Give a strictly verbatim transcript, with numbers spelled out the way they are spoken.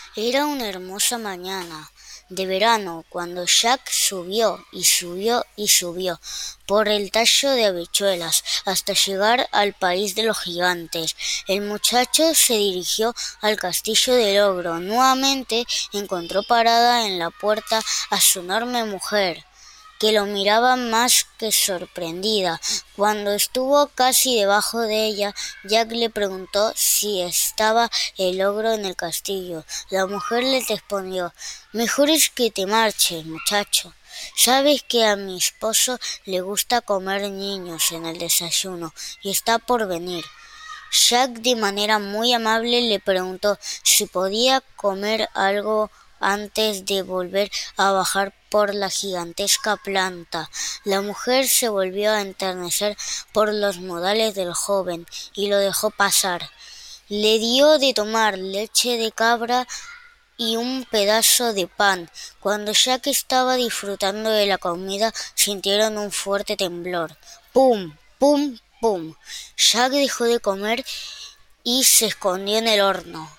Era una hermosa mañana de verano cuando Jack subió y subió y subió por el tallo de habichuelas hasta llegar al país de los gigantes. El muchacho se dirigió al castillo del ogro. Nuevamente encontró parada en la puerta a su enorme mujer, que lo miraba más que sorprendida. Cuando estuvo casi debajo de ella, Jack le preguntó si estaba el ogro en el castillo. La mujer le respondió: Mejor es que te marches, muchacho. Sabes que a mi esposo le gusta comer niños en el desayuno y está por venir. Jack, de manera muy amable, le preguntó si podía comer algo antes de volver a bajar por la gigantesca planta. La mujer se volvió a enternecer por los modales del joven y lo dejó pasar. Le dio de tomar leche de cabra y un pedazo de pan. Cuando Jack estaba disfrutando de la comida, sintieron un fuerte temblor. ¡Pum! ¡Pum! ¡Pum! Jack dejó de comer y se escondió en el horno.